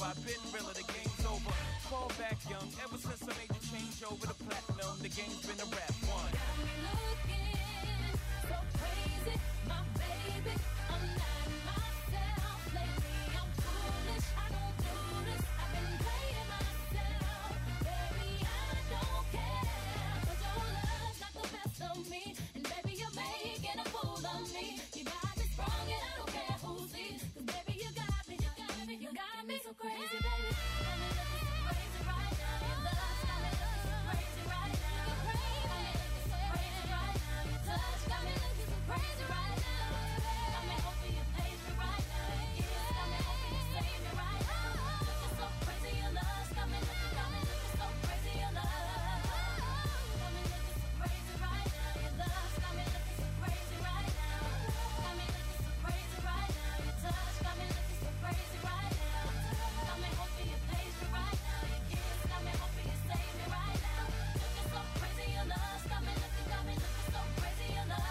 I've been realer, the game's over. Fall back young, ever since I made the change over to platinum, the game's been a rap one. Got me looking so crazy, my baby. I'm not myself lately. I'm foolish, I don't do this. I've been playing myself, baby. I don't care, 'cause your love's not the best of me, and baby you're making a fool of me. You got me sprung, and I don't care who sees, 'cause baby you got me so crazy, baby. Got me looking so crazy right now. Your love's got me looking so crazy right now. Got me looking so crazy right now. Your touch got me looking so crazy right now. Got me hoping you praise me right now. Your kiss got me hoping you save me right now. Looking so crazy, your love's got me looking so crazy, your love. Got me looking so crazy right now. Your love's got me looking so crazy right now. Got me looking so crazy right now. Your touch got me looking so crazy right now. Got me hoping you praise me right now. Your kiss got me hoping you save me right now. Looking so crazy, your love's got me looking so crazy, your love.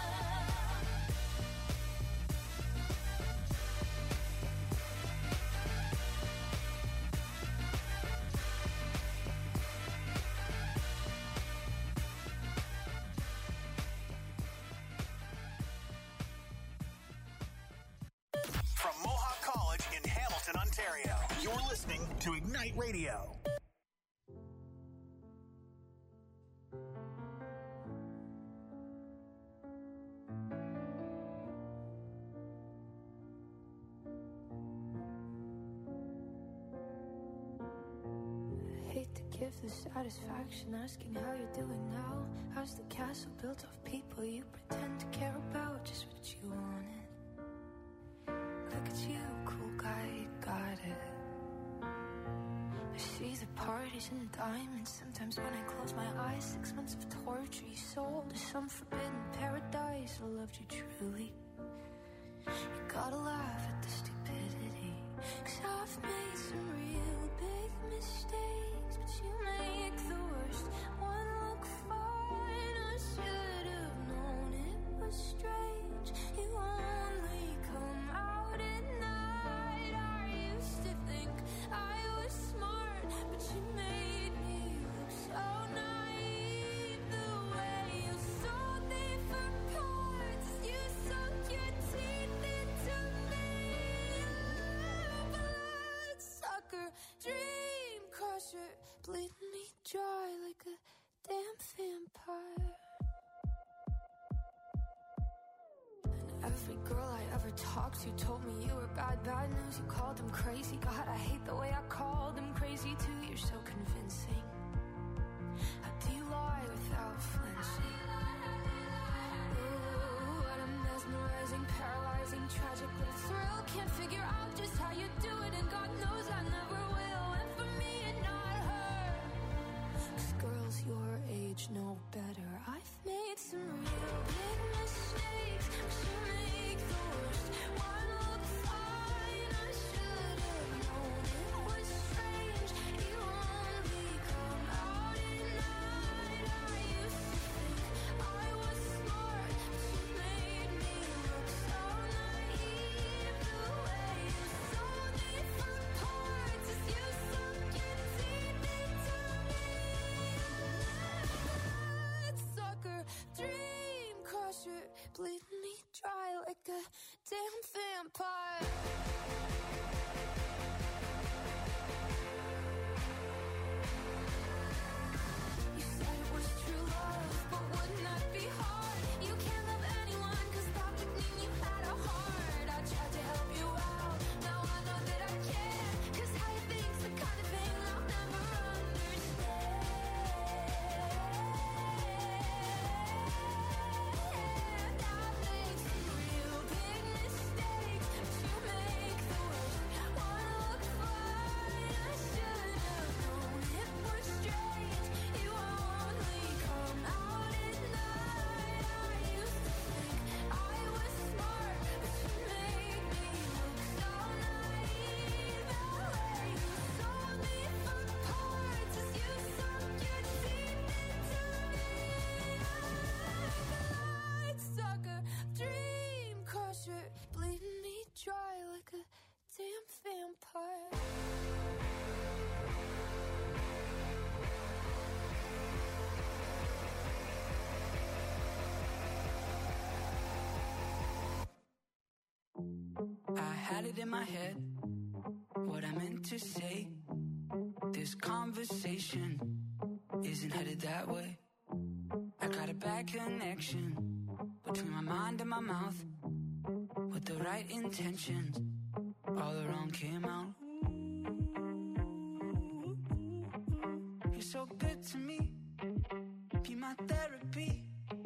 From Mohawk College in Hamilton, Ontario, you're listening to Ignite Radio. Hate to give the satisfaction asking how you're doing now. How's the castle built of people you pretend to care about? Just what you wanted. Look at you, cool guy, you got it. I see the parties and diamonds. Sometimes when I close my eyes, 6 months of torture you sold to some forbidden paradise. I loved you truly. You gotta laugh at the stupidity, 'cause I've made some real big mistakes, but you make the worst one look fine. I should have known it was strange. You only come out at night. I used to think I was smart, but you made me look so naive. The way you sold me for parts, you sunk your teeth into me. Bloodsucker, dream crusher, bleeding me dry like a damn vampire. And every girl I ever talked to told me you were bad news. You called them crazy. God, I hate the way I called them crazy too. You're so convincing. How do you lie without flinching? Ooh, what a mesmerizing, paralyzing, tragic little thrill. Can't figure out just how you do it, and God knows I never will. And for me and not her, 'cause girls your age know better. I've made some real big mistakes, but you make the worst one look fine. I should have known it was strange. You only come out at night. I used to think I was smart, but you made me look so naive. The way you sold me for parts is you sunk your teeth into me. Bloodsucker, dream crusher, bleeding me dry like a damn vampire. You said it was true love, but wouldn't that be hard? You can't love anyone, 'cause that would mean you had a heart. I tried to help you out, now I know that I can't, 'cause how you think's the kind of thing I'll never understand. I've made some real big mistakes, but had it in my head, what I meant to say. This conversation isn't headed that way. I got a bad connection between my mind and my mouth. With the right intentions, all the wrong came out. You're so good to me, be my therapy.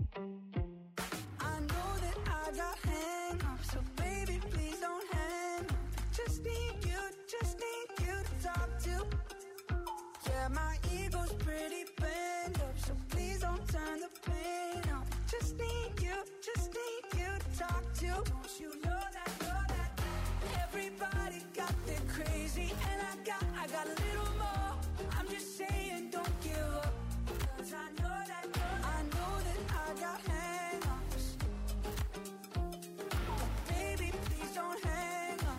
I know that I got hang-ups, so baby, please don't hang up. Just need you to talk to. Yeah, my ego's pretty bent up, so please don't turn the pain up. Just need you to talk to. Don't you know that everybody got their crazy, and I got a little more. I'm just saying, don't give up, 'cause I know that I got hang-ups. But baby, please don't hang up.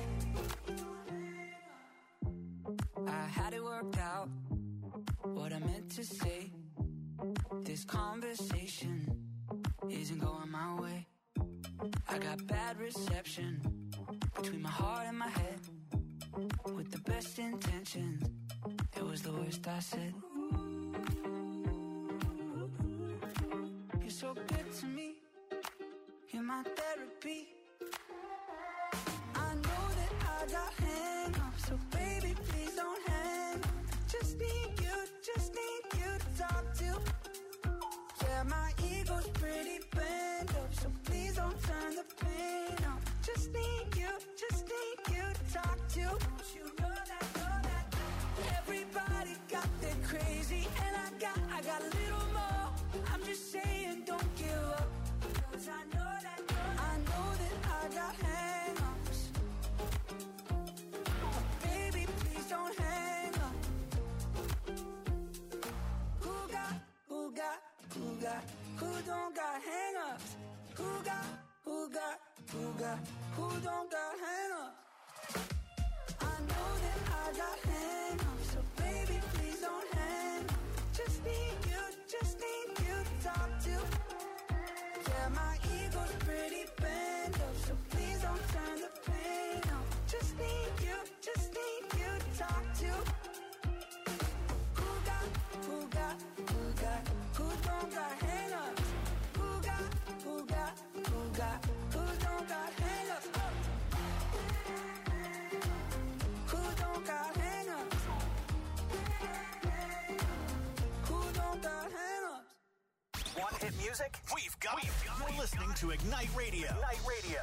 I had it worked out, what I meant to say. This conversation isn't going my way. I got bad reception between my heart and my head. With the best intentions, it was the worst I said. You're so good to me, you're my therapy. I know that I got hang-ups, so baby, please don't hang up. Just need you to talk to. Yeah, my ego's pretty bent up, so please don't turn the pain up. Just need you to talk to. Don't you know that everybody got their crazy, and I got a little more. I'm just saying, don't give up, 'cause I know that I got hang-ups. But baby, please don't hang up. Who don't got hang-ups? Who don't got hang-ups? I know that I got hang-ups, so baby, please don't hang up. Just need you to talk to. Yeah, my ego's pretty bent up, so please don't turn the pain up. Just need you to talk to. Who don't got hang-ups? Who don't got hang-ups? Oh. Who don't got hang-ups? Who don't got hang-ups? Want hit music? We've got it. You're listening to Ignite Radio. Ignite Radio.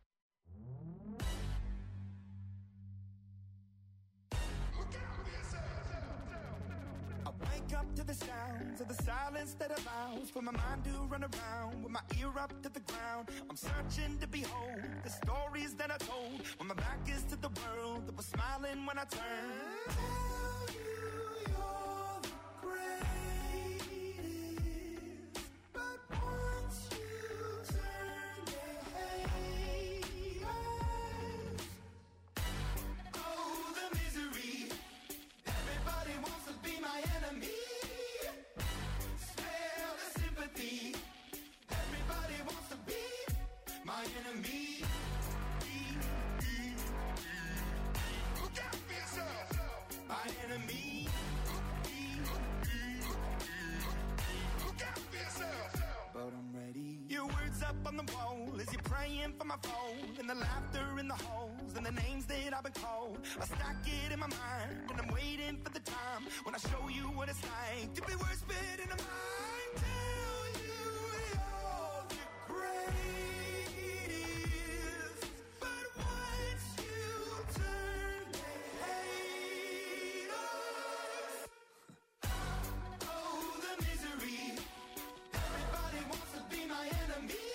I wake up to the sounds of the silence that allows for my mind to run around with my ear up to the ground. I'm searching to behold the stories that I told when my back is to the world that was smiling when I turned. Tell you you're the greatest, but once you turn, they hate us. Oh, the misery. Everybody wants to be my enemy. Smell the sympathy. Everybody wants to be my enemy. Look out for yourself. My enemy. Look out for yourself. But I'm ready. Your words up on the wall as you're praying for my phone, and the laughter in the halls and the names that I've been called. I stack it in my mind and I'm waiting for the time when I show you what it's like to be worse fit in a mind. Tell you you're the greatest, but once you turn, they hate us. Oh, the misery. Everybody wants to be my enemy.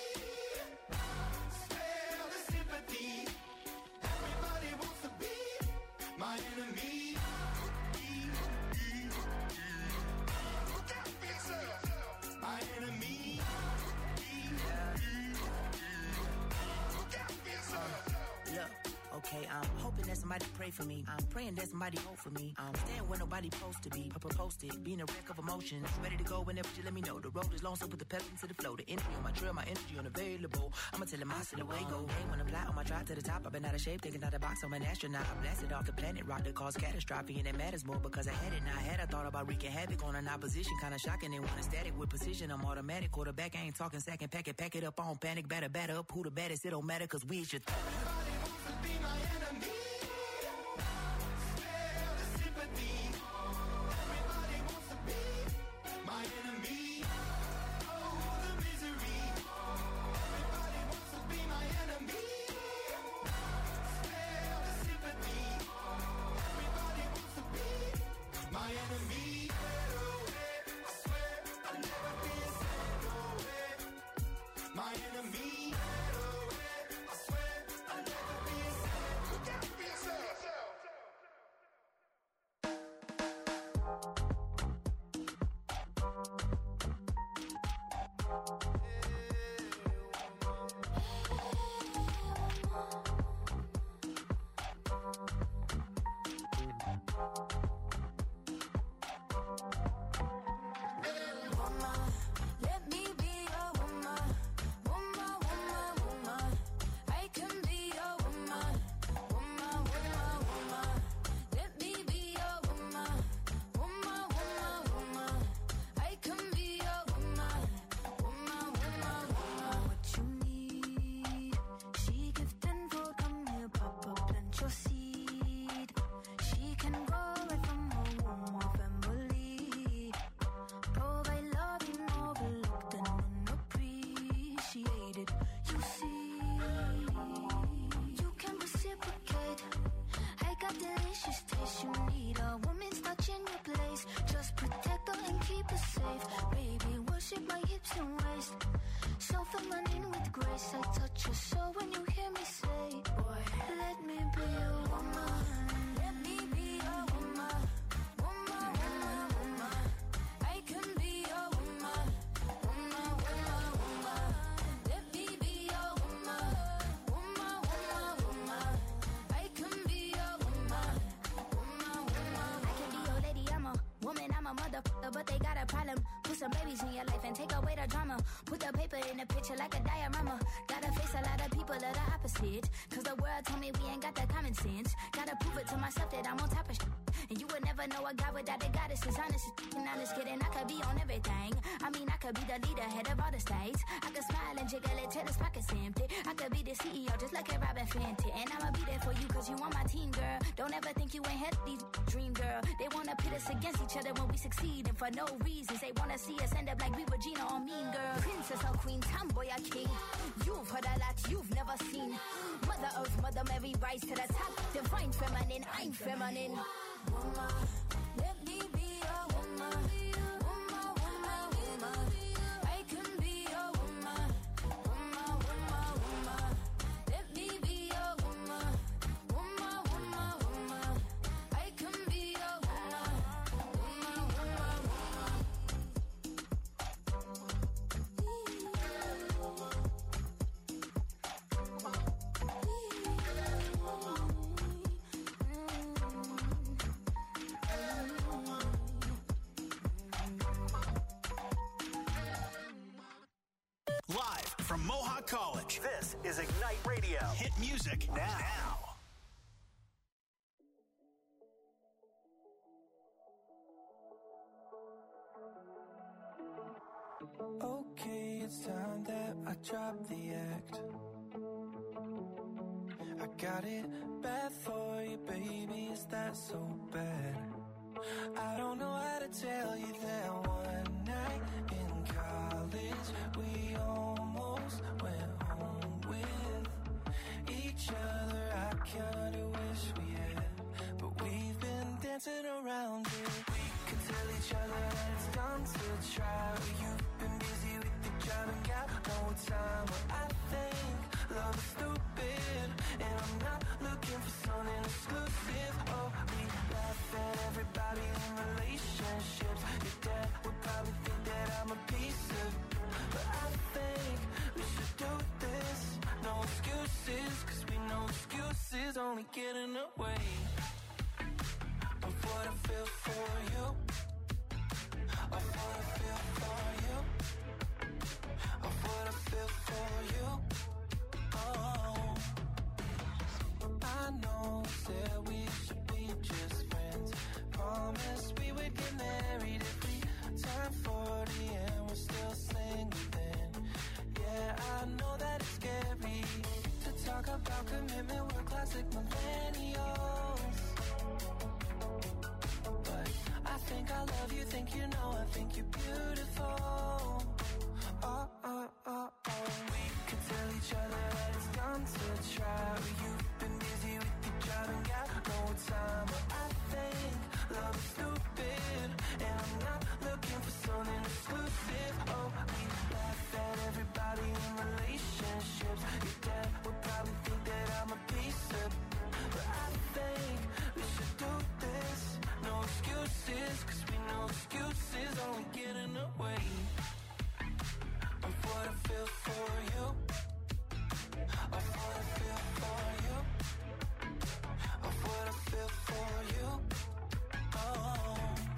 Spare the sympathy. Everybody wants to be my enemy. Look out for yourself. My pray for me. I'm praying that somebody hope for me. I'm staying where nobody supposed to be. Posted, being a wreck of emotions. Ready to go whenever you let me know. The road is long, so put the pedal into the flow. The energy on my trail, my energy unavailable. I'ma tell him I see the way go. Hey, when I'm fly on my drive to the top, I've been out of shape, taking out the box. I'm an astronaut. I blasted off the planet, rock that caused catastrophe, and it matters more because I had it. Now I had a thought about wreaking havoc on an opposition, kinda shocking. They want a static with precision. I'm automatic, quarterback. I ain't talking second pack it up on panic, batter up. Who the baddest? It don't matter, cause we is your Everybody wants to be my enemy. Spare the sympathy. Everybody wants to be my enemy. Oh, the misery. Everybody wants to be my enemy. Spare the sympathy. Everybody wants to be my enemy. I swear I'll never be a my enemy. I swear I'll never be a look out for yourself. Let me be your woman, woman, woman, woman. I can be your woman, woman, woman, woman. Let me be your woman, woman, woman, woman. I can be your woman, woman, woman, woman. What you need, she give tenfold. Come here, Papa, plant your seed. She can grow right from her womb of family. Provide love in overlooked and unappreciated. You see, you can reciprocate. I got delicious taste. You need a woman's touch in your place. Just protect her and keep her safe. Baby, worship my hips and waist. So feminine with grace. I touch your soul when you hear me say, boy, let me be your woman. Let me be your woman. Woman, woman, woman. I can be your woman, woman, woman, woman. Let me be your woman, woman, woman, woman. I can be your woman, woman, woman. I can be your lady, I'm a woman, I'm a motherfucker, but they got a problem. Put some babies in your life and take away the drama. Put the paper in the picture like a diorama. Gotta face a lot of people that are opposite. Cause the world told me we ain't got that common sense. Gotta prove it to myself that I'm on top of shit. And you would never know a guy without a goddess is honest. And honest kidding, I could be on everything. I mean, I could be the leader, head of all the states. I could smile and jiggle it till his pockets empty. I could be the CEO just like a Robin Fenty. And I'ma be there for you cause you on my team, girl. Don't ever think you ain't had these dream, girl. They wanna pit us against each other when we succeed. And for no reasons, they wanna see us end up like we Regina or Mean Girl. Princess or queen, tomboy or king. You've heard a lot you've never seen. Mother Earth, Mother Mary, rise to the top. Divine feminine, I'm feminine. Woman, let me be your woman. Woman, woman, woman. I can be your woman. Woman, woman, woman. Let me be your woman. Woman, woman, woman. I can be your woman. Woman, woman, woman. Live from Mohawk College, this is Ignite Radio. Hit music now. Okay, it's time that I drop the act. I got it bad for you, baby, is that so bad? I don't know how to tell you that one night in college we almost went home with each other. I kinda wish we had, but we've been dancing around it. We could tell each other that it's time to try, but you've been busy with the job and got no time. But I think love is stupid, and I'm not looking for something exclusive. Oh, we laugh at everybody in relationships. Your dad would probably think that I'm a piece of, but I think we should do this. No excuses, cause we know excuses only get in the way. like millennials. But I think I love you, think you know, I think you're beautiful. Oh, oh, oh, oh. We could tell each other that it's dumb to try, but you've been busy with your job and got no time. But I think love is stupid, and I'm not looking for something exclusive. Oh, we laugh at everybody in relationships. Your dad would probably think that I'm a piece of, but I think we should do this. No excuses, cause we know excuses only get in the way of what I feel for you, of what I feel for you, of what I feel for you. Oh,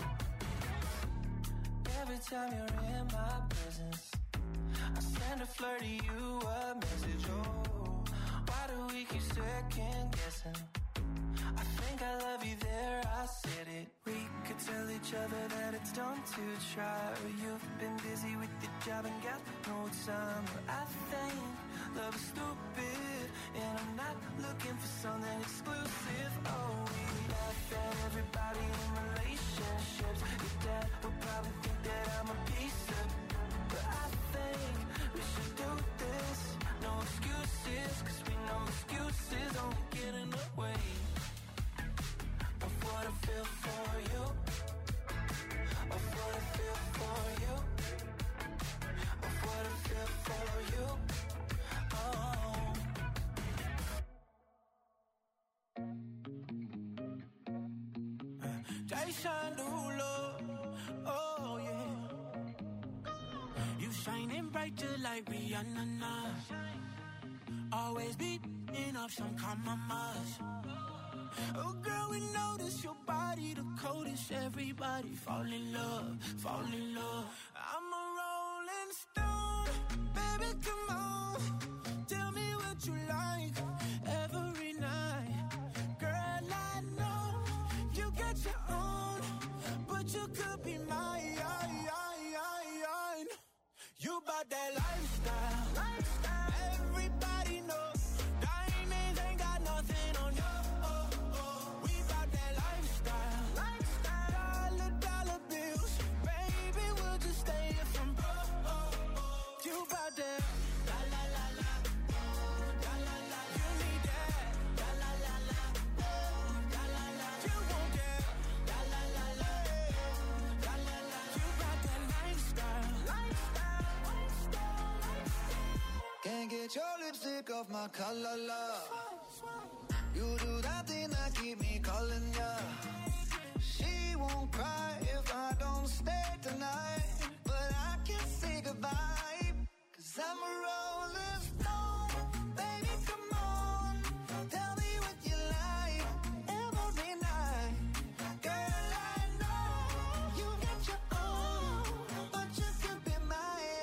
every time you're in my presence, I send a flirty you a message. Oh, why do we keep second guessing? I think I love you there, I said it. We could tell each other that it's dumb to try, but you've been busy with your job and got no time. But I think love is stupid, and I'm not looking for something exclusive. Oh, we laugh at everybody in relationships. Your dad would probably think that I'm a piece of, but I think we should do this. No excuses, cause we know excuses only get in the way of what I feel for you, of what I feel for you, of what I feel for you. Oh, Jason Derulo, oh yeah. You shining bright just like Rihanna now. Always beating up some compromise. Oh girl, we notice your body the coldest. Everybody fall in love, fall in love. I'm a rolling stone, baby, come on. Tell me what you like every night. Girl, I know you got your own, but you could be mine. You bout that lifestyle. Everybody knows diamonds ain't got nothing on you. We bout that lifestyle. Dollar bills, baby, we'll just stay here from broke. You bout that la la la la, la la la. You need that la la la la, la la la. You want that la la la la, la la la. You bout that lifestyle. Can't get your lipstick off my collar, love. You do that thing that keep me calling ya. She won't cry if I don't stay tonight, but I can say goodbye, cause I'm a rolling stone. Baby, come on, tell me what you like every night. Girl, I know you got your own, but you could be mine.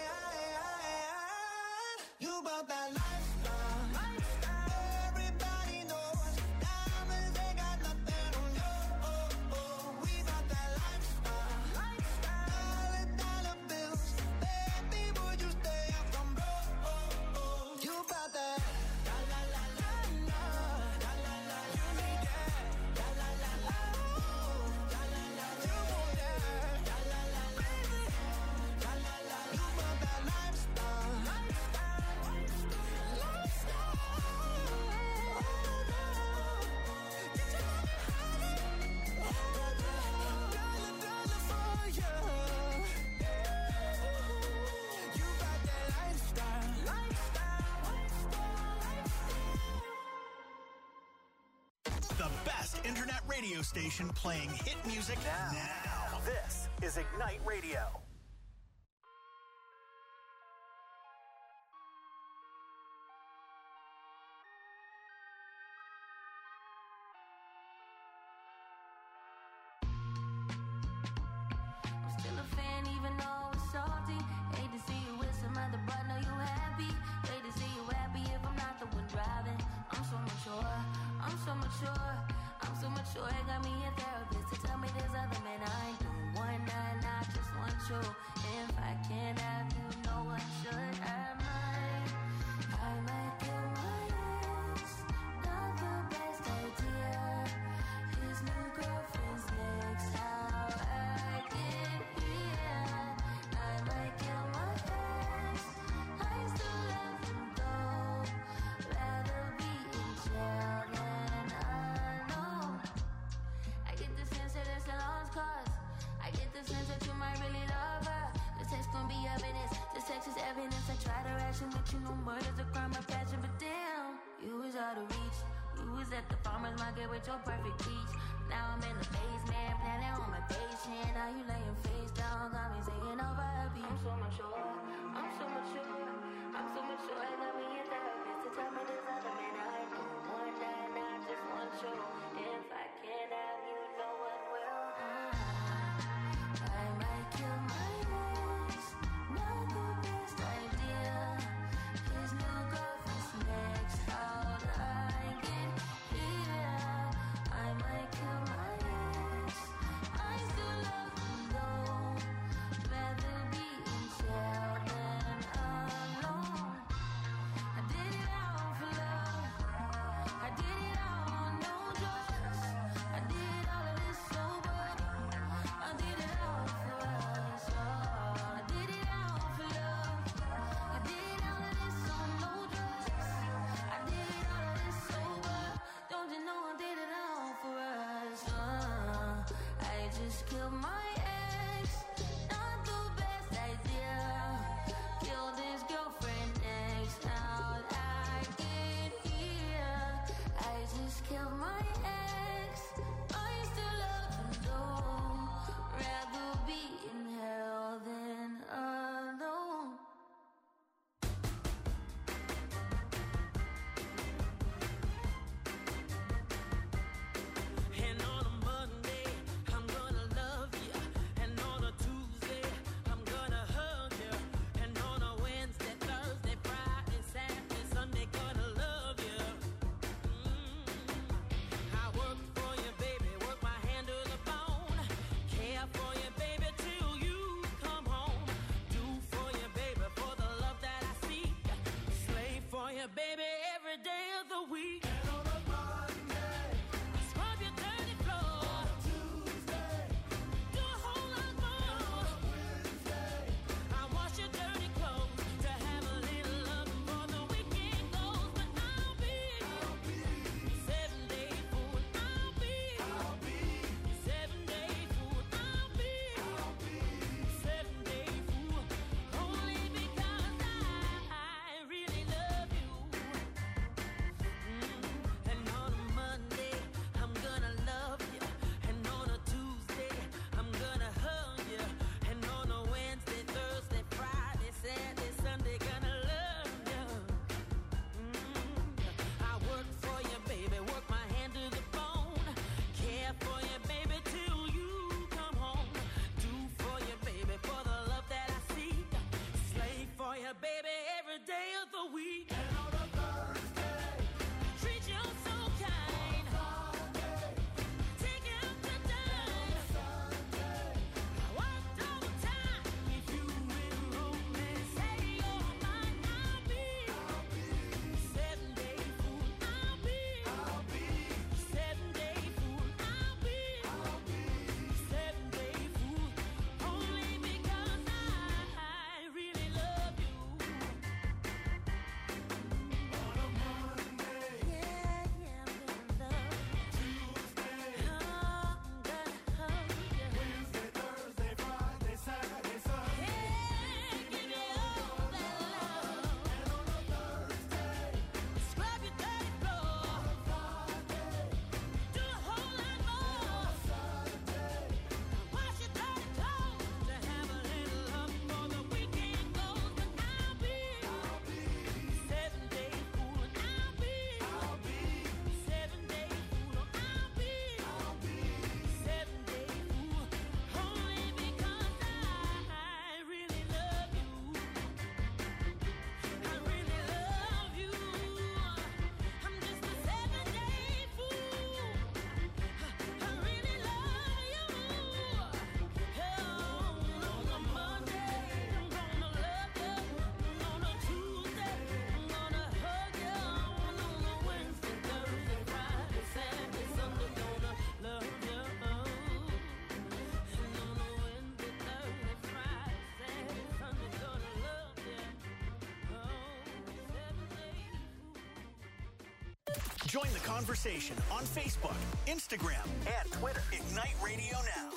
You about that lifestyle. Everybody knows diamonds ain't got nothing on you. We about that lifestyle. Dollar bills, baby, would you stay up from broke? You about that la la la la la, la la la. You need that la la la la, la la la. You want that la la la la, la la la. You about that lifestyle. The best internet radio station playing hit music now. This is Ignite Radio. I'm still a fan even though it's salty. Hate to see you with some other, but know you happy. Hate to see you happy if I'm not the one driving. I'm so mature, I'm so mature, I'm so mature. It got me a therapist to tell me there's other men I ain't doing one night, I just want you. If I can't have you, know I should. I might get wise. Not the wishing that you know murder's a crime of passion, but damn, you was out of reach. You was at the farmer's market with your perfect peach. Now I'm in the basement, planning on my patient. Now you laying face down, got me singing over a beat. I'm so mature, I'm so mature, I'm so mature. I got me a therapist to tell me there's other men I don't want that, I just want you. If I can't have you, no one will. I might kill my ex, not the best idea. His new girlfriend's next, how'd I get here? I might kill my ex, I still love him though. Rather be in jail than alone. I did it all for love, I did it all on no drugs. I did all of this sober, I did it all for us all. I did it all for love, I did all of this on no drugs. I did all of this sober, don't you know I did it all for us. I just killed my ex, not the best idea. Killed his girlfriend next, how'd I get here? I just killed my ex, I still love him though. Rather be in hell than alone. And on a Monday, I'm gonna love you. And on a Tuesday, I'm gonna hug you. And on a Wednesday, Thursday, Friday, Saturday, Sunday, gonna love you. I work for you, baby, work my hand to the bone. Care for you, baby, till you come home. Do for you, baby, for the love that I seek. Slave for you, baby, every day of the week. Scrub your dirty floor. Do a whole lot more. I wash your dirty clothes to have a little love before the weekend goes. But I'll be 7-day fool. I'll be 7-day fool. I'll be 7-day fool. Only because I really love you. And on a Monday, I'm gonna love you. And on a Tuesday, I'm gonna hug you. And on a Wednesday, Thursday, Friday, Saturday, Sunday, gonna love you. I work for you, baby, work my hand to the bone. Care for you, baby, till you come home. Do for you, baby, for the love that I seek. Slave for you, baby, every day of the week. Treat you so kind. Take you out to dine. I worked all the time. If you will romance, say you're mine. I'll be 7-day fool. I'll be 7-day fool. I'll be 7-day fool. Only because I really love you. Join the conversation on Facebook, Instagram, and Twitter. Ignite Radio Now.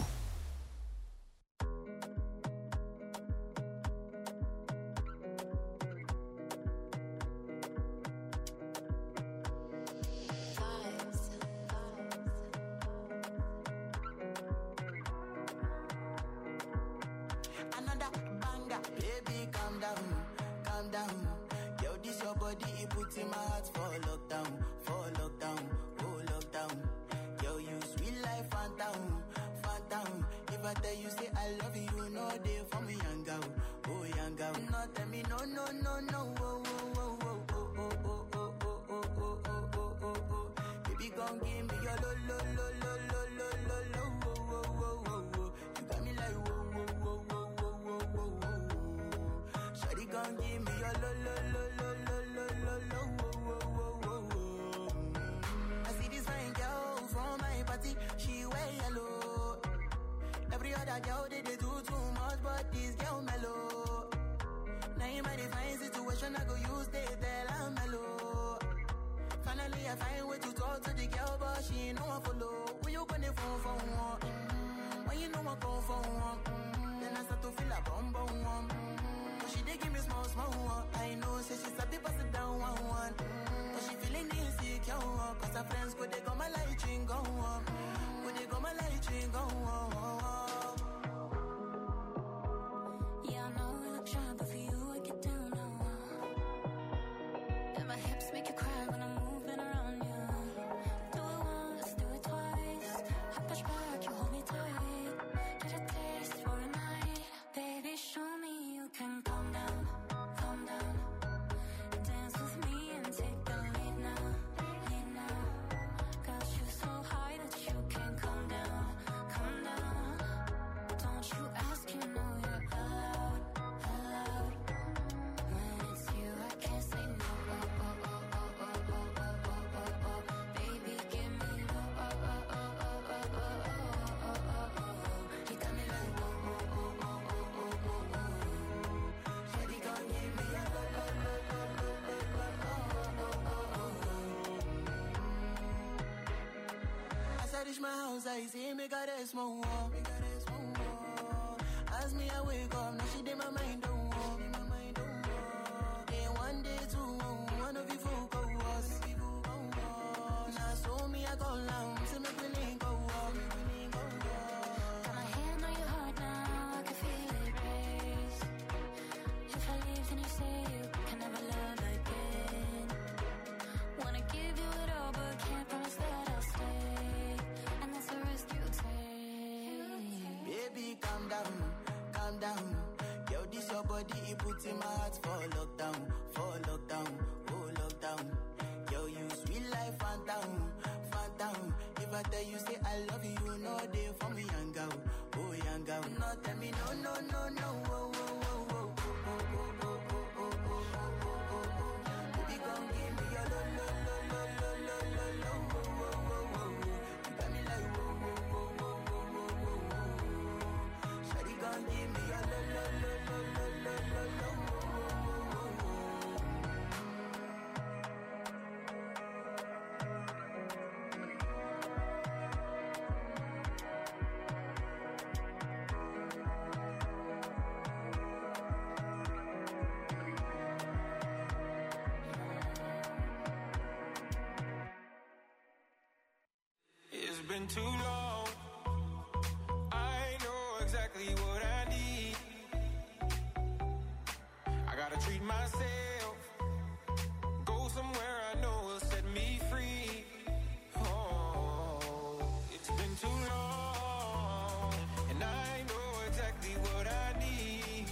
another banger. Baby, calm down, calm down. Yo, this your body, it puts in my heart for lockdown, oh lockdown. Yo, you sweet life, phantom, phantom. If I tell you say I love you, you know they for me, young girl, oh young girl. No, tell me no, no, no, no, oh, oh, oh, oh, oh, oh, oh, oh, oh, oh, oh, oh, oh. Baby, gon' give me your lo, lo, lo, lo, lo, lo, lo, lo, oh, oh, oh, oh, oh. You got me like whoa, whoa, whoa, whoa, whoa, whoa, whoa, whoa. Shawty gon' give me your lo, lo, lo, lo, lo, lo, lo, lo, oh, oh, oh, oh, oh. I see this fine girl from my party, she wear yellow. Every other girl they do too much, but this girl mellow. Now in my divine situation, I go use they tell I'm mellow. Finally, I find way to talk to the girl, but she ain't no one follow. When you gonna phone for one? When you know I come for one? Then I start to feel a bum bum one. But she dey give me small small one. I know, say she's a bit pass it down one. But she feeling insecure, cause her friends go they go my light ring go on. Go they go my light ring go on. Yeah, I know we look shy, but for you I get down low. And my hips make you cry when I'm moving around you. Do it once, do it twice. I push back, you hold me tight. Get a taste for a night. Baby, show me you can calm down, calm down. Dance with me and take the lead now, lead now. Got you so high that you can't calm down, calm down. Don't you ask, you know you're allowed, allowed. When it's you, I can't say no. Oh, oh, oh, oh, oh, oh, oh, oh, oh, oh. Baby, give me low. Oh, oh, oh, oh, oh, oh, oh, oh, oh, oh. You got me like whoa, whoa, whoa, whoa, whoa, whoa, whoa, whoa. Shawty gon' give me a low, low, low, low, low, low, low, oh, oh, oh, oh. As I reach my house, I see me got a small wall. As me, I wake up, now she did my mind don't walk. Day one, day two, one of you folk go us. Now so me, I go down, see me feeling go up. Got my hand on your heart now, I can feel it race. If I leave, then you say you can never love again. Wanna give you it all, but can't promise that I'll stay. And that's a risk you take. Baby, calm down, calm down. Yo, this your body, it puts in my heart for lockdown, oh lockdown. Yo, you sweet life, phantom, phantom. If I tell you say I love you, you know they for me, young girl, oh young girl. No, tell me no, no, no, no, oh, oh, oh, oh, oh, oh, oh, oh, oh, oh, oh, oh, oh. Baby, gon' give me your lo, lo, lo, lo, lo, lo, lo, lo, oh, oh, oh, oh, oh. You got me like whoa, whoa, whoa, whoa, whoa, whoa, whoa, whoa. Shawty gon' give me your lo, lo, lo, lo, lo, lo, lo, lo, oh, oh, oh, oh, oh. It's been too long. I know exactly what I need. I gotta treat myself. Go somewhere I know will set me free. Oh, it's been too long. And I know exactly what I need.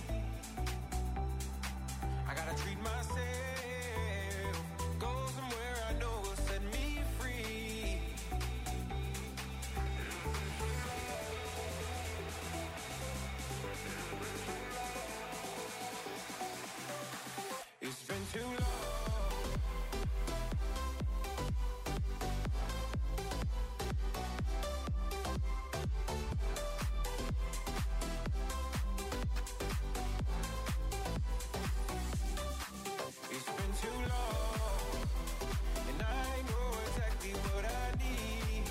I gotta treat myself. Go somewhere I know will set me free. It's been too long. It's been too long, and I know exactly what I need.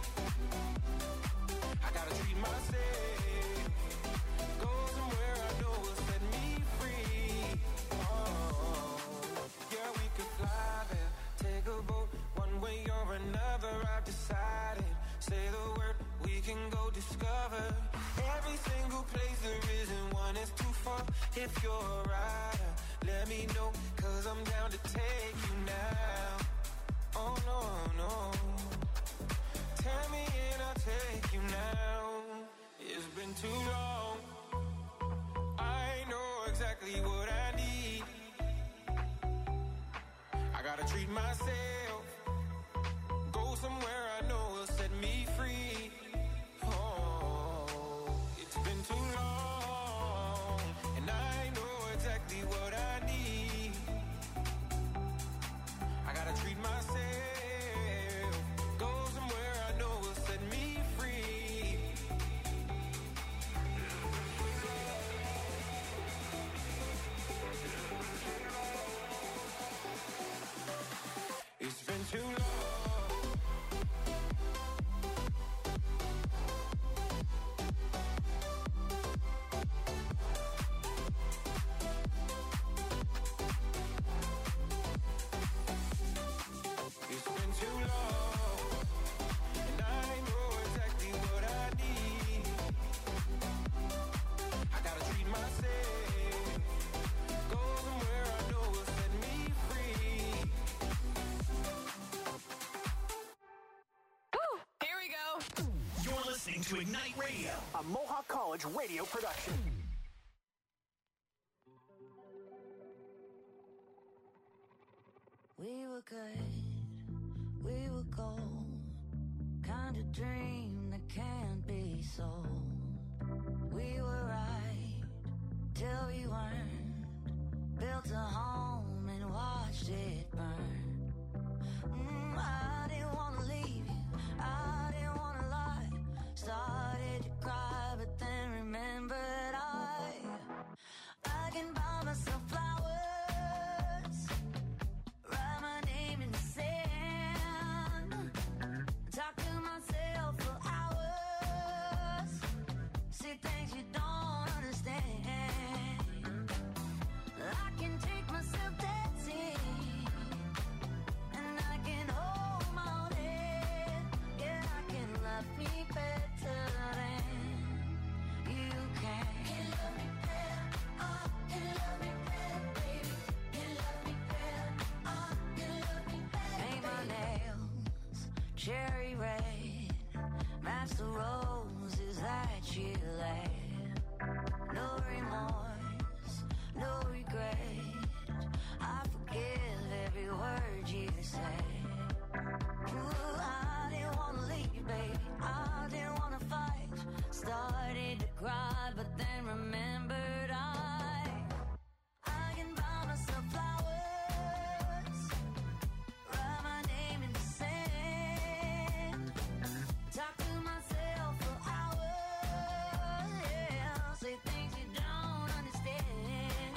I gotta treat myself. Go somewhere I know will set me free. Oh, yeah, we could fly there, take a boat, one way or another. I've decided. Say the word, we can go discover every single place there isn't one. one is too far. If you're a rider, let me know, 'cause I'm down to take you now. Oh no, no. Tell me and I'll take you now. It's been too long. I know exactly what I need. I gotta treat myself. Go somewhere I know will set me free. Oh, it's been too long, and I know exactly what I need. I gotta treat myself. Go somewhere I know will set me free. It's been too long. It's been too long, and I know exactly what I need. I gotta treat myself. Go somewhere I know will set me free. Here we go. You're listening to Ignite Radio, a Mohawk College radio production. We were good, we were gold. Kind of dream that can't be sold. We were right till we weren't. Built a home and watched it burn. I didn't want to leave you, I didn't want to lie. Started to cry, but then remembered I can buy myself flowers, write my name in the sand, talk to myself for hours, see things you don't understand. I can take myself dancing, and I can hold my own head. Yeah, I can love me better than you can. Can love me better, can love me better, baby. Can love me better, can love me better. Paint my nails cherry red, match the roses that you laid. No remorse, no regret. I forgive every word you said. Ooh, I didn't want to leave you, baby. I didn't want to fight. Started to cry, but then remembered I can buy myself flowers, write my name in the sand, talk to myself for hours, yeah, say things you don't understand.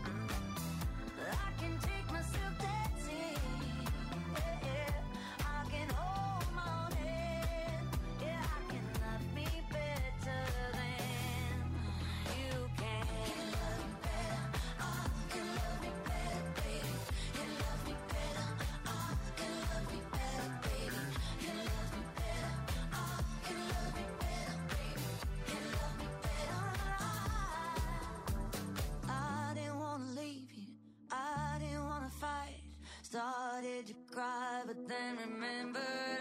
I can take myself dancing, yeah, I can hold my own head, yeah, I can love me better than you can. Can love me better, can love me better, baby. Can love me better, can love me better, baby. Can love me better, can love me better, baby. Can love me better. I didn't want to leave you, I didn't want to fight. Started to cry, but then remembered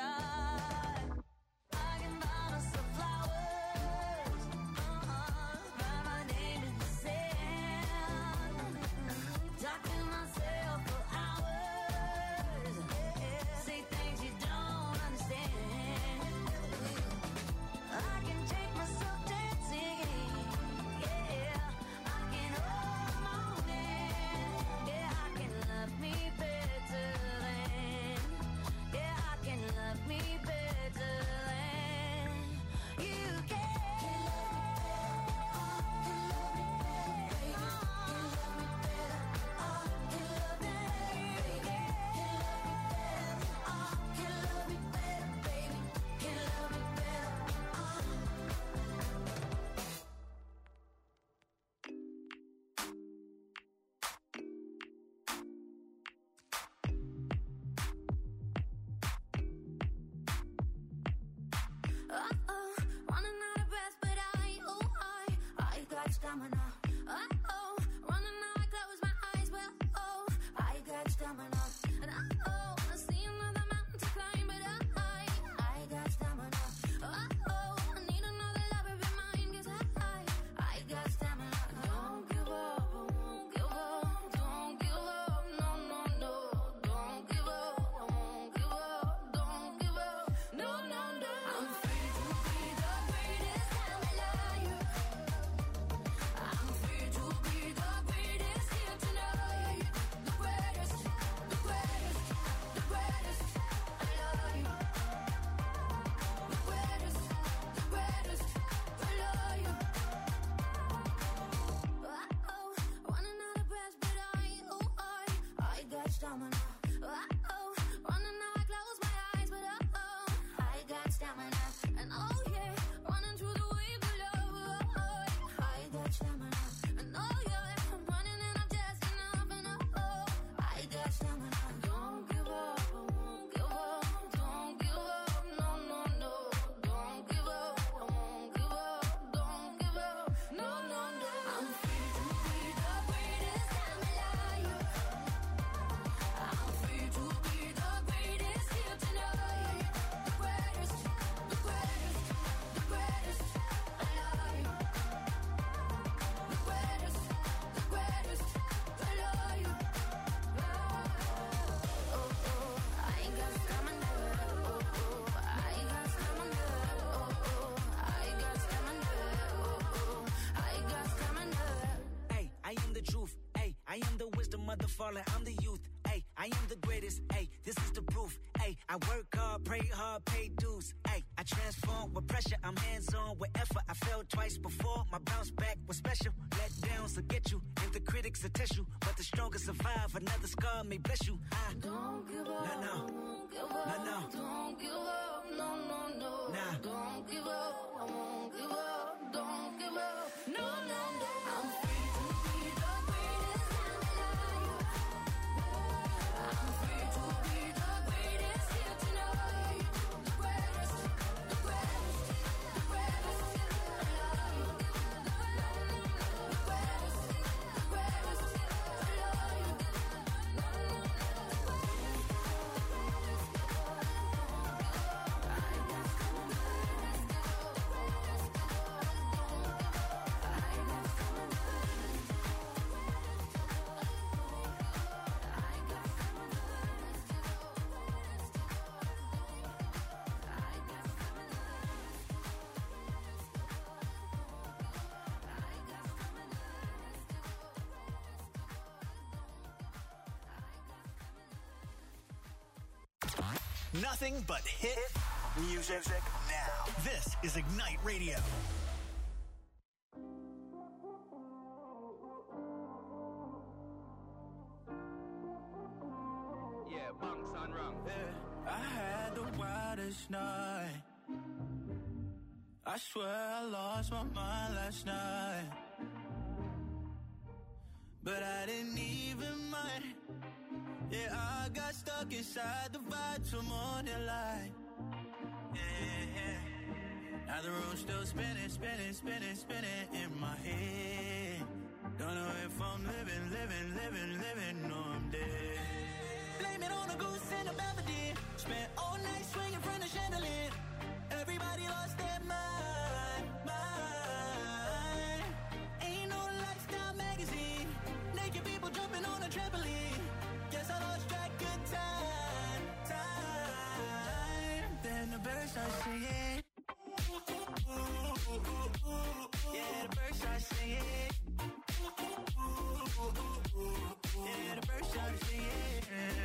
I can buy myself flowers, write my name in the sand, talk to myself for hours, say things you don't understand. I can take myself dancing, yeah, I can hold my own hand, yeah, I can love me better than, yeah, I can love me better than you can. Running out of breath, but I got stamina. got stamina. Oh, running now I close my eyes, but I got stamina. And oh yeah, running through the wave below. I got stamina. And oh yeah, I'm running and I'm just enough. And I got stamina. Don't give up, I won't give up. Don't give up, no, no, no. Don't give up, I won't give up. Don't give up, no, no, no. I'm free to be the greatest I'm alive. I'm free to be the greatest here tonight. The greatest, the greatest, the greatest alive. The greatest, the greatest alive. Oh, oh, I ain't got stamina. Oh, oh, I ain't got stamina. Oh, oh, I got stamina. Oh, oh, I got stamina. Hey, I am the truth. Hey, I am the wisdom of the fallen. I'm the youth. Hey, I am the greatest. Hey, this is the proof. Hey, I work hard, pray hard, pay dues. Hey, I transform with pressure. I'm hands-on with effort. I failed twice before. My bounce back was special. Let downs will get you, and the critics will test you. But the strongest survive. Another scar may bless you. Don't give up, No, no. I won't give up. No, no. Don't give up, no, no, no. Nah. Don't give up, I won't give up. Don't give up, no, no, no. I'm free to be the greatest I'm alive. I'm free to be the greatest here tonight. The greatest, the greatest, the greatest alive. The greatest, the greatest alive. Nothing but hit music now. This is Ignite Radio. Yeah, bunks on rung. Yeah, I had the wildest night. I swear I lost my mind last night. But I didn't even mind. Yeah, I got stuck inside the vibe till morning light. Yeah. Now the room's still spinning, spinning, spinning, spinning in my head. Don't know if I'm living, or I'm dead. Blame it on a goose and a melody. Spent all night swinging from the chandelier. Everybody lost their mind. Ain't no lifestyle magazine. Naked people jumping on a trampoline. Guess I lost track of time. Then the birds start singing. Yeah, the birds start singing. Yeah, the birds start singing.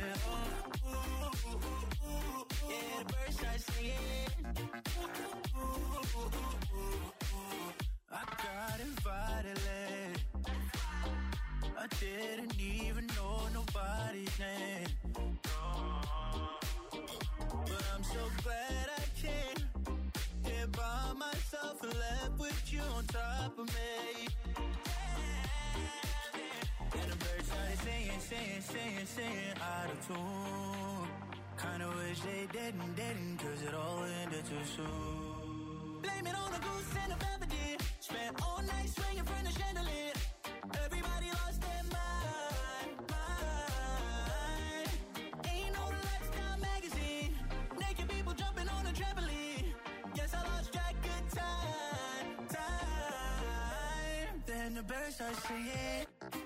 Yeah, the birds start singing. I got invited late. I didn't even know nobody's name. But I'm so glad I came here by myself and left with you on top of me. And the birds started singing out of tune. Kinda wish they didn't, cause it all ended too soon. Blame it on a goose and a melody. Spent all night swinging from the chandelier. Everybody lost their mind. Ain't no lifestyle magazine. Naked people jumping on a trampoline. Guess I lost track of time. Then the birds start singing.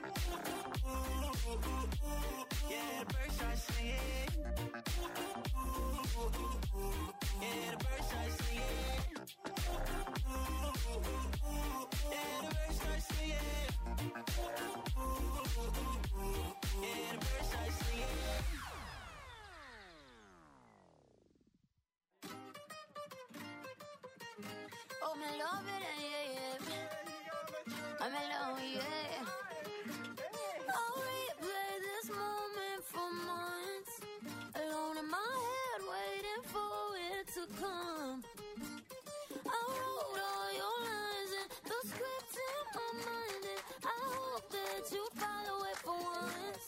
Yeah, the birds start singing. Yeah, the birds start singing. Yeah, the birds start singing. Yeah, the birds start singing. Oh, me love it, yeah. I'm in love, yeah. I'll replay this moment for come. I wrote all your lines and the script in my mind, and I hope that you follow it for once.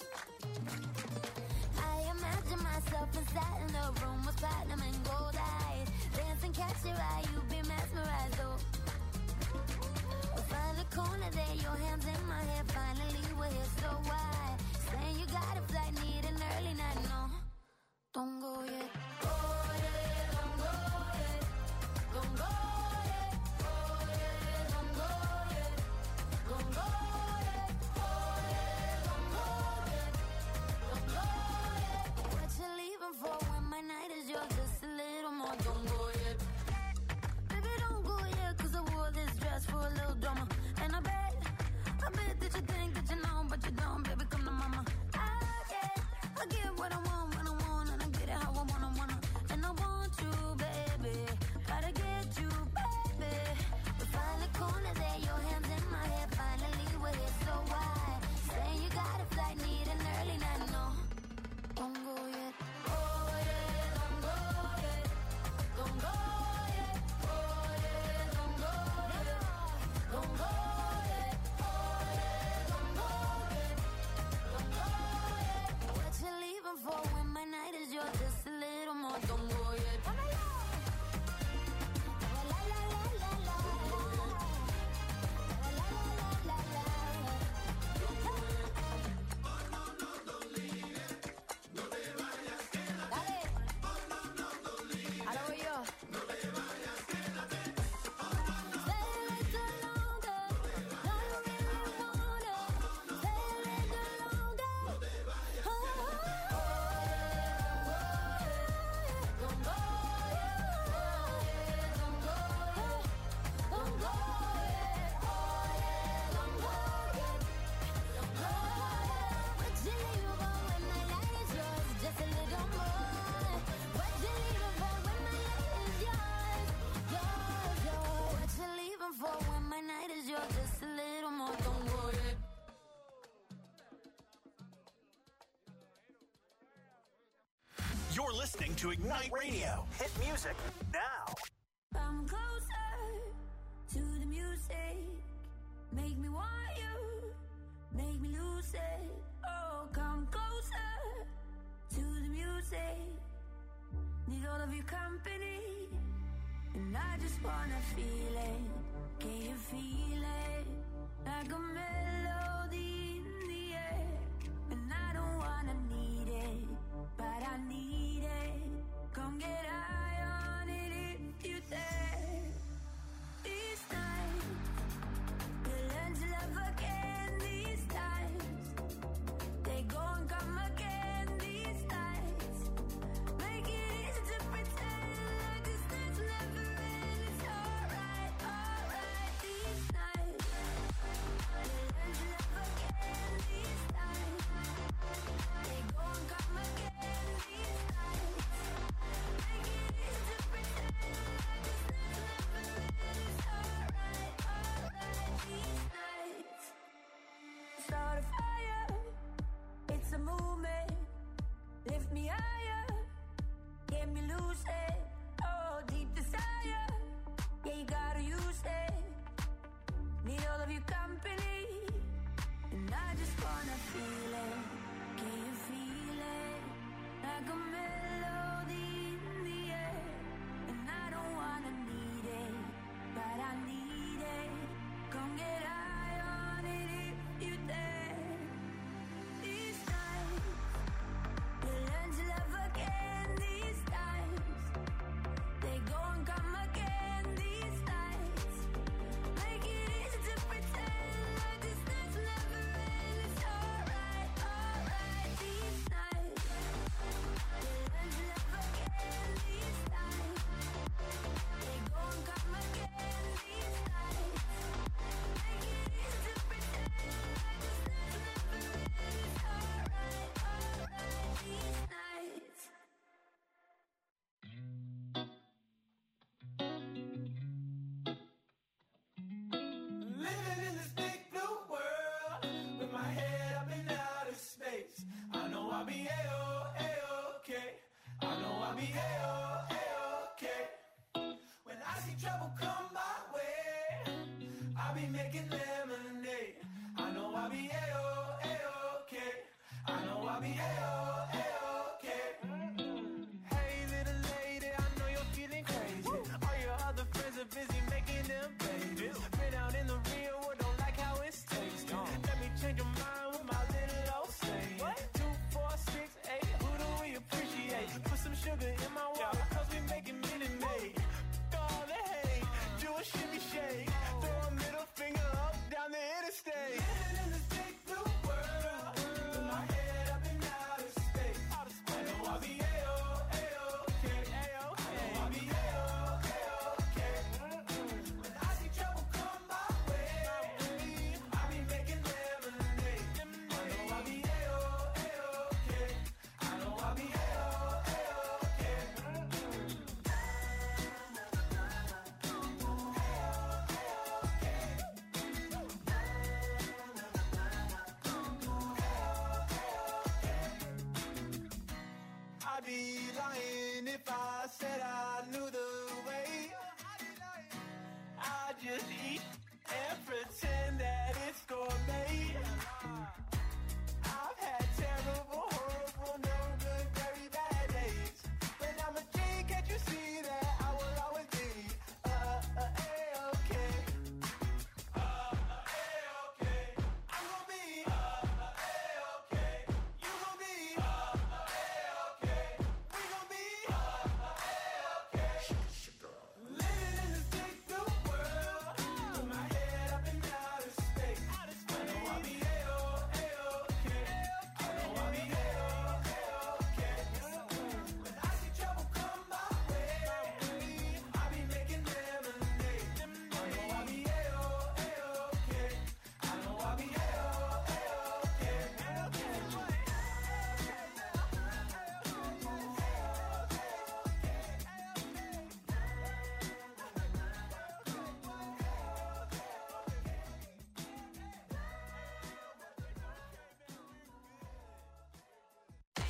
I imagine myself inside in the room with platinum and gold eyes, dancing, catch your eye, you be mesmerized, oh. Find the corner there, your hands in my hair. Finally we're here, so why? Saying you got a flight, need an early night, no. Don't go yet. Oh yeah, don't go yet. Don't go yet. Oh yeah, don't go yet. Don't go yet. Oh yeah, don't go yet. Don't go yet. What you leaving for when my night is yours? Just a little more. Don't go yet. Baby, don't go yet, 'cause I wore this dress for a little drama. And I bet that you think that you know, but you don't, baby, come to mama. I get what I want when I want, and I get it how I wanna. And I want you, baby, gotta get you, baby. We find the corner there, your hands in my hair. Finally we're here, so why? Saying you got a flight, need an early night, no. Don't go yet. Oh yeah, don't go yet. Don't go yet. Oh yeah, don't go yet. Don't go yet. Oh yeah, don't go yet. Don't go yet. What you leaving for when my night is yours? Just a little more. Don't go yet. La la la la la la. La la la la Dale. Ahora voy yo. Stay a little longer. No, you really wanna. Stay a little longer. Oh, don't go yet. Don't go yet. Don't go yet. Oh yeah, don't go yet. Don't go yet. What you leaving for when my night is yours? Just a little more. What you leaving for when my night is yours? Yours, yours. What you leaving for when my night is yours? Just a little more. Don't go yet. You're listening to Ignite Radio. Hit music now. Come closer to the music. Make me want you. Make me lose it. Oh, come closer to the music. Need all of your company. And I just wanna feel it. Can you feel it? Like a melody in the air. And I don't wanna need it, but I need it. Come get high on it if you dare. These nights, you'll learn to love again. These times, they go and come again. These nights, make it easy to pretend like this night's never end. It's alright, alright. These nights, you'll learn to love again. These times, they go and come again. These nights, make it easy to pretend like this night's never end. It's alright, alright. These nights, start a fire. It's a movement. Lift me higher. Get me loose it. Oh, deep desire. Yeah, you gotta use it. Need all of your company. And I just wanna feel it. Can you feel it? Like a melody in the air. And I don't wanna need it, but I need it. Come get high on it if you dare. These nights, you'll learn to love again. These times, they go and come again. These nights, make it easy to pretend like this night's never end. It's alright, alright. These nights, you'll learn to love again. These times, they go and come again. These nights, make it easy to pretend like this night's never end. It's alright, alright. These nights. Living in this big blue world with my head up in outer space. I know I'll be A-O, A-OK. I know I'll be A-O, A-OK.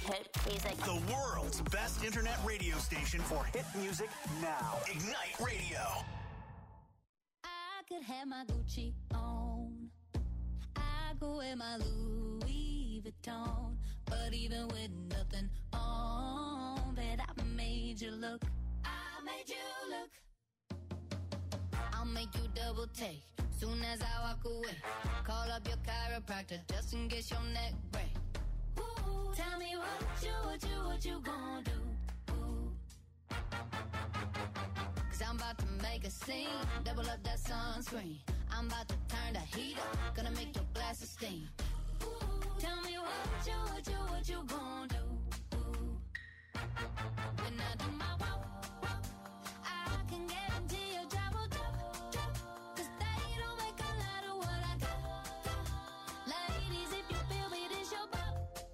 hit music. The world's best internet radio station for hit music now. Ignite Radio. I could have my Gucci on. I go wear my Louis Vuitton. But even with nothing on, bet I made you look. I made you look. I'll make you double take soon as I walk away. Call up your chiropractor just in case your neck break. Ooh, tell me what you gonna do? Ooh. 'Cause I'm about to make a scene, double up that sunscreen. I'm about to turn the heat up, gonna make your glasses steam. Ooh, tell me what you gonna do? Ooh. When I do my walk, I can guarantee your job will drop. 'Cause they don't make a lot of what I got. Ladies, if you feel me, this your pop.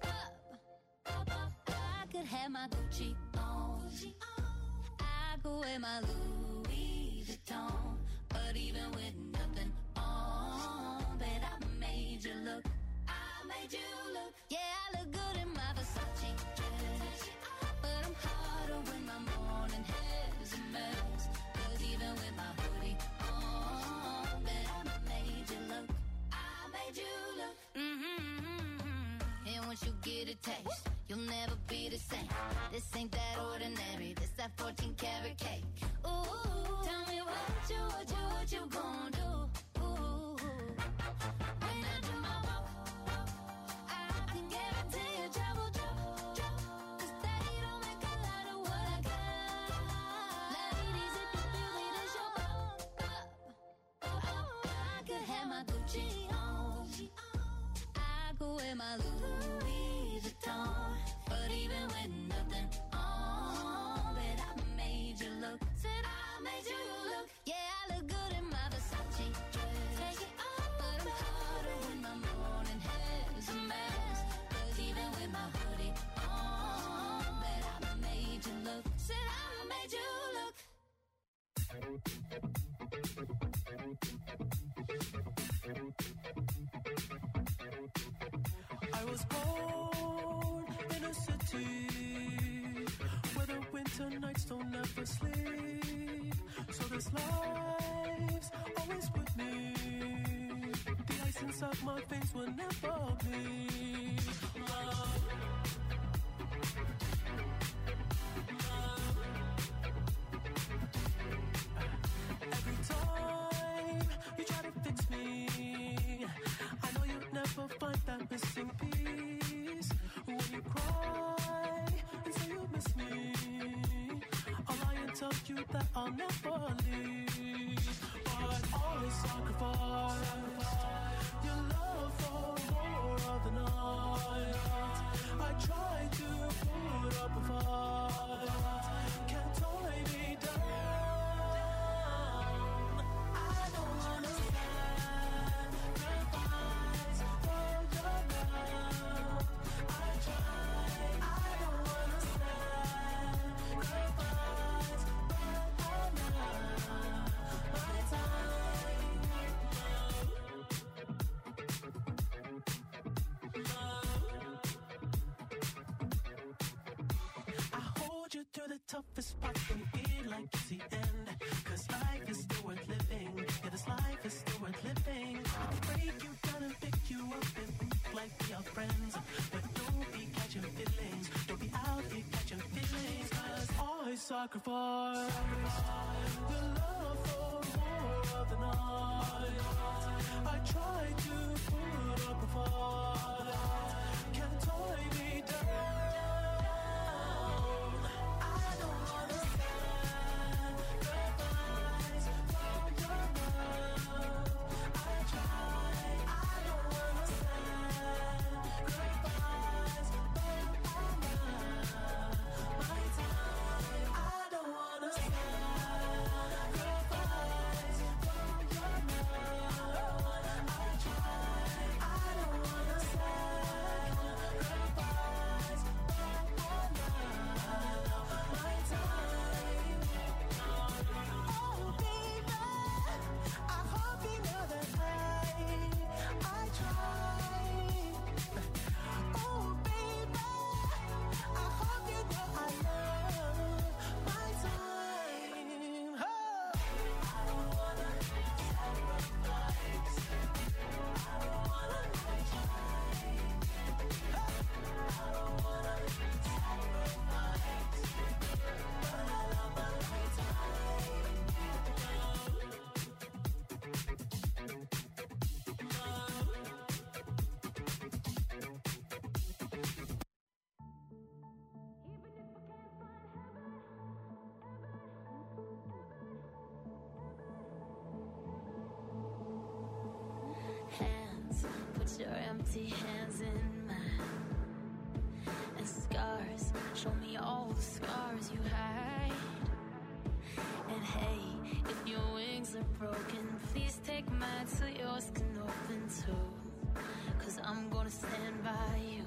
I could have my Gucci on. I could wear my Louis Vuitton. But even with nothing on, bet I made you look. I made you look. Yeah, I look good in my Versace dress. But I'm hotter when my morning hair's a mess. 'Cause even with my hoodie on, bet I made you look. I made you look. And once you get a taste, you'll never be the same. This ain't that ordinary. This that 14 karat cake. Ooh, tell me what you gonna do? Ooh, when I do my walk, I can guarantee your job will drop. 'Cause they don't make a lot of what I got. Ladies, if you feel me, this your pop. I could have my Gucci on. I could wear my Louis Vuitton. But even with nothing on, bet I made you look. Said I made you look. Yeah, I look good in my Versace dress. Take it off, but I'm hotter when my morning hair's a mess. 'Cause even with my hoodie on, bet I made you look. Said I made you look. I was born in a city where the winter nights don't ever sleep. So this life's always with me. The ice inside my veins will never bleed. Love. Every time you try to fix me, I know you'll never find that missing piece. When you cry and say you miss me, I'll lie and tell you that I'll never leave. But always sacrifice your love for more of the night. I try to put up a fight, can't tie me down. I don't understand the fights for your love. I try, I don't understand the fights, but I'm not my time. I hold you through the toughest parts when you feel like it's the end. 'Cause life is still worth living. Yeah, this life is still worth living. I can break you down and pick you up and think like we are friends. But don't be catching feelings. Don't be out here catching feelings. 'Cause I sacrifice your love for more of the night. I try to put up a fight, can't tie me down. I don't understand the fights for your love. I try, I don't understand the fights, but I'm not my time. I don't understand hands, put your empty hands in mine. And scars, show me all the scars you hide. And hey, if your wings are broken, please take mine so yours can open too. 'Cause I'm gonna stand by you.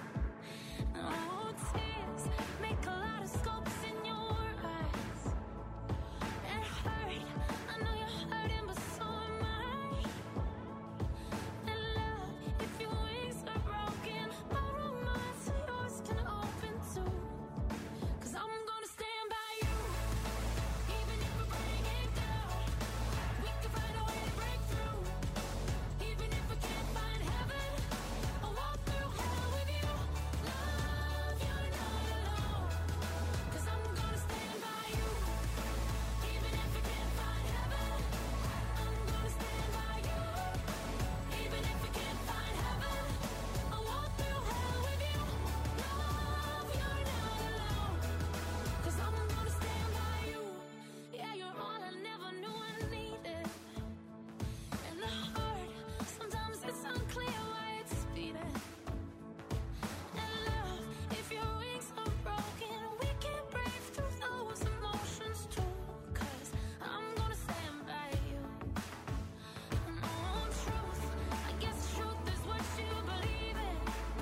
Oh, tears make a lot of scopes in your eyes. And hurt, I know you're hurting, but so am I. And love, if your wings are broken, borrow mine so yours can open too. 'Cause I'm gonna stand by you, even if we're breaking down. We can find a way to break through, even if we can't find heaven. I'll walk through hell with you. Love, you're not alone. 'Cause I'm gonna stand by you, even if we can't find heaven. I'm gonna stand by you, even if we can't find heaven. I'll walk through hell with you. Love, you're not alone. 'Cause I'm gonna stand by you. Yeah, you're all I never knew I needed. And the heart, sometimes it's unclear why it's beating. And love, if your wings are broken, we can break through those emotions too. 'Cause I'm gonna stand by you. And oh, truth, I guess truth is what you believe in.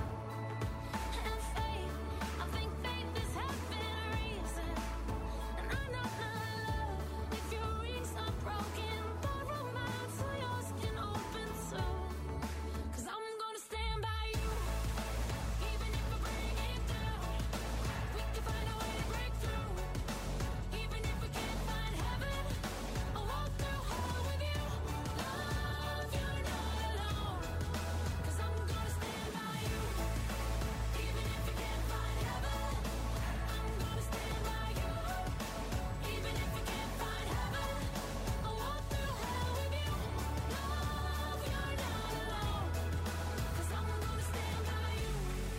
And faith, I think faith is having reason. And I know my love, if your wings are broken, borrow mine so yours can open too. 'Cause I'm gonna stand by you, even if we bring it down. We can find a way to break through, even if we can't find heaven. I'll walk through hell with you. Love, you're not alone. 'Cause I'm gonna stand by you, even if we can't find heaven. I'm gonna stand by you, even if we can't find heaven. I'll walk through hell with you. Love, you're not alone. 'Cause I'm gonna stand by you.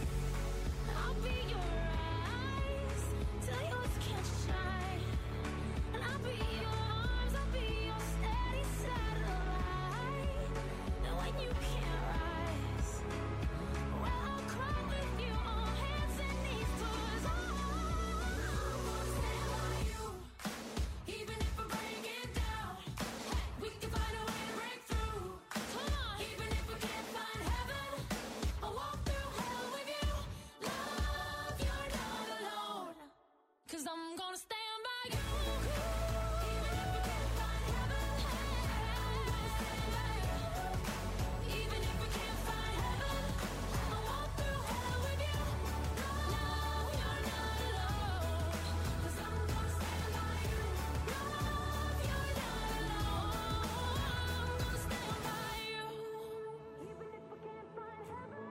I'll be your eyes till yours can't shine. And I'll be your arms, I'll be your steady satellite. And when you can't rise, well, I'll cry with you on hands and knees towards I'm gonna stand by you, even if we're breaking down. We can find a way to break through. Come on, even if we can't find heaven. I'll walk through hell with you. Love, you're not alone. 'Cause I'm gonna stand by you, even if we can't find heaven. I'm gonna stand by you, even if we can't find heaven. I'll walk through hell with you. Love, you're not alone. 'Cause I'm gonna stand by you. Love, you're not alone. I'm gonna stand by you, even if we can't find heaven.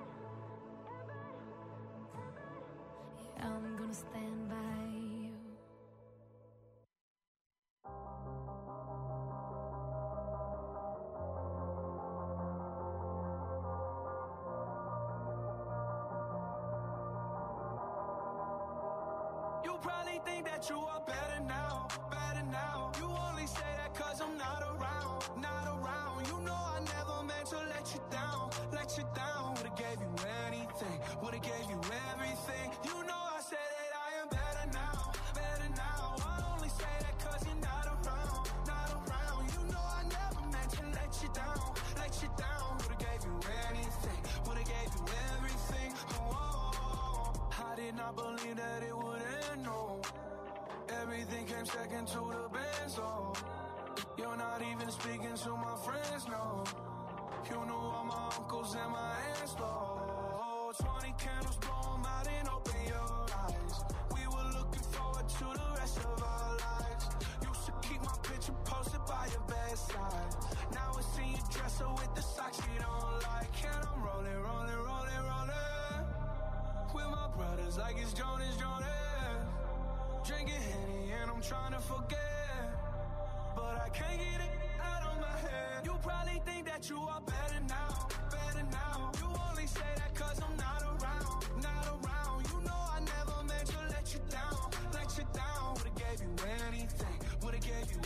Yeah, I'm gonna stand by you. You probably think that you are better now, better now. You only say that 'cause I'm not around, not around. You know I never meant to let you down, let you down. Would've gave you anything, would've gave you everything. You know I said that I am better now, better now. I only say that 'cause you're not around, not around. You know I never meant to let you down, let you down. Would've gave you anything, would've gave you everything. Oh, I did not believe that it would end, no. Everything came second to the best, oh. You're not even speaking to my friends, no. You know all my uncles and my aunts, Lord. 20 candles, blow 'em out and open your eyes. We were looking forward to the rest of our lives. Used to keep my picture posted by your bedside. Now I see you dresser with the socks you don't like. And I'm rolling, rolling, rolling, rolling with my brothers like it's Jonas, Jonas. Drinking Henny and I'm trying to forget, but I can't get it out of my head. You probably think that you are better now, better now. You only say that 'cause I'm not around, not around. You know I never meant to let you down, let you down. Would've gave you anything, would've gave you